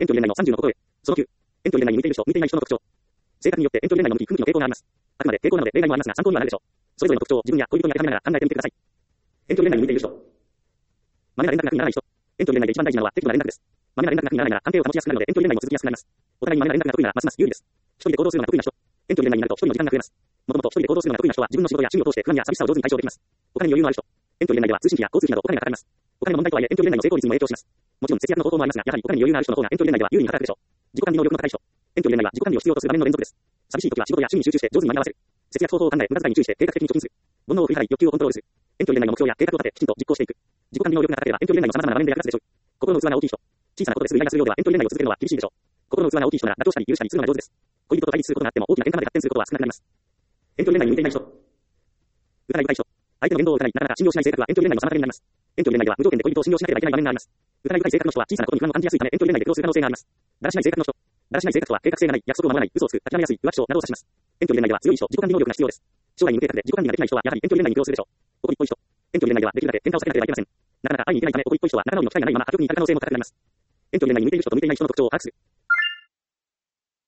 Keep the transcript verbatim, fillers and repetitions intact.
遠距離恋愛のさんじゅうのことへ。そのきゅう。遠距離恋愛に向いている人、向いていない人の特徴。性格によって遠距離恋愛の向き、不向きの傾向があります。あくまで傾向なので例外もありますが参考にはなるでしょう。それぞれの特徴を自分や恋人に当てはめながら考えてみてください。遠距離恋愛に向いている人。まめな連絡が苦にならない人。遠距離恋愛で一番大事なのは適度な連絡です。まめな連絡が苦にならないなら関係を保ちやすくなるので遠距離恋愛も続きやすくなります。お互いにまめな連絡が得意ならますます有利です。一人で行動するのが得意な人。遠距離恋愛になると一人の時間が増えます。もともと一人で行動するのが得意な人は自分の仕事や趣味を通して不安や寂しさを上手に解消できます。お金に余裕のある人。遠距離恋愛では通信費や交通費などお金がかかります。お金の問題とはいえ遠距離恋愛の成功率にも影響します。もちろん節約の方法もありますが、やはりお金に余裕がある人の方が遠距離恋愛では有利に働くでしょう。自己管理能力の高い人。遠距離恋愛は自己管理を必要とする場面の連続です。寂しい時は仕事や趣味に集中して上手に間に合わせる。節約方法を考え、無駄遣いに注意して計画的に貯金する。煩悩を振り払い、欲求をコントロールする。遠距離恋愛の目標や計画を立て、きちんと実行していく。自己管理能力が高ければ遠距離恋愛の様々な場面で役立つでしょう。心の器が大きい人。小さなことですぐイライラするようでは遠距離恋愛を続けるのは厳しいでしょう。心の器が大きい人なら妥協したり許したりするのが上手です。恋人と対立することがあっても大きな喧嘩まで発展することは少なくなります。遠距離恋愛に向いていない人。疑い深い人。相手の言動を疑い、なかなか信用しない性格は遠距離恋愛の妨げになります。遠距離恋愛では無条件で恋人を信用しなければいけない場面があります。疑い深い性格の人は小さなことに不安を感じやすいため遠距離恋愛で苦労する可能性があります。だらしない性格の人。だらしない性格とは計画性がない、約束を守らない、嘘をつく、諦めやすい、浮気症などを指します。遠距離恋愛では強い人、自己管理能力が必要です。将来に向けて自己管理ができない人はやはり遠距離恋愛に苦労するでしょう。怒りっぽい人。遠距離恋愛ではできるだけ喧嘩を避けなければいけません。なかなか会いに行けないため怒りっぽい人は仲直りの機会がないまま過酷に戦う可能性も高くなります。遠距離恋愛に向いている人と向いていない人の特徴を把握する。